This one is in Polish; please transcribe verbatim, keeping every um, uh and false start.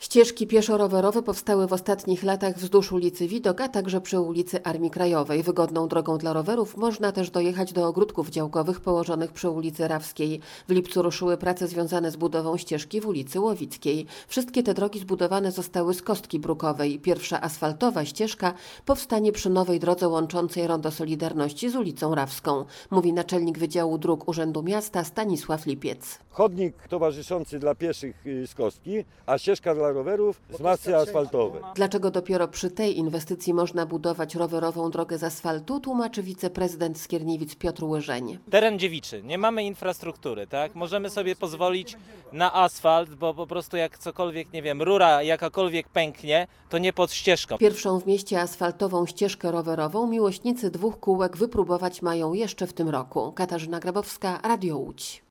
Ścieżki pieszo-rowerowe powstały w ostatnich latach wzdłuż ulicy Widok, a także przy ulicy Armii Krajowej. Wygodną drogą dla rowerów można też dojechać do ogródków działkowych położonych przy ulicy Rawskiej. W lipcu ruszyły prace związane z budową ścieżki w ulicy Łowickiej. Wszystkie te drogi zbudowane zostały z kostki brukowej. Pierwsza asfaltowa ścieżka powstanie przy nowej drodze łączącej Rondo Solidarności z ulicą Rawską, mówi naczelnik Wydziału Dróg Urzędu Miasta Stanisław Lipiec. Chodnik towarzyszący dla pieszych z kostki, a ścieżka dla rowerów z masy asfaltowej. Dlaczego dopiero przy tej inwestycji można budować rowerową drogę z asfaltu, tłumaczy wiceprezydent Skierniewic Piotr Łyżeń. Teren dziewiczy, nie mamy infrastruktury, tak? Możemy sobie pozwolić na asfalt, bo po prostu jak cokolwiek, nie wiem, rura jakakolwiek pęknie, to nie pod ścieżką. Pierwszą w mieście asfaltową ścieżkę rowerową miłośnicy dwóch kółek wypróbować mają jeszcze w tym roku. Katarzyna Grabowska, Radio Łódź.